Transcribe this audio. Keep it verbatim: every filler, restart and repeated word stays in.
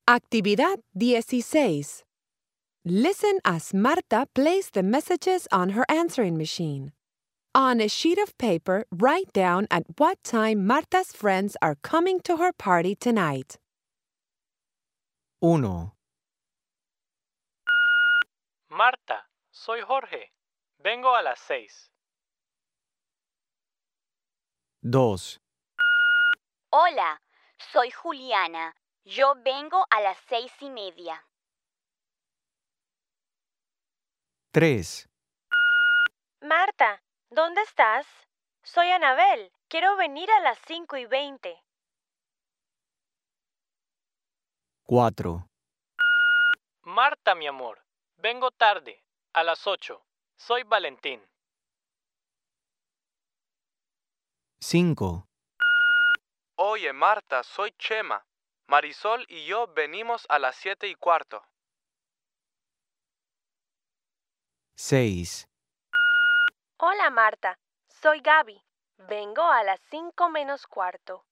Actividad dieciséis. Listen as Marta plays the messages on her answering machine. On a sheet of paper, write down at what time Marta's friends are coming to her party tonight. uno, Marta, soy Jorge. Vengo a las seis. dos, Hola, soy Juliana. Yo vengo a las seis y media. tres, Marta, ¿dónde estás? Soy Anabel. Quiero venir a las cinco y veinte. cuatro, Marta, mi amor. Vengo tarde, a las ocho. Soy Valentín. cinco, Oye, Marta, soy Chema. Marisol y yo venimos a las siete y cuarto. seis, Hola, Marta. Soy Gaby. Vengo a las cinco menos cuarto.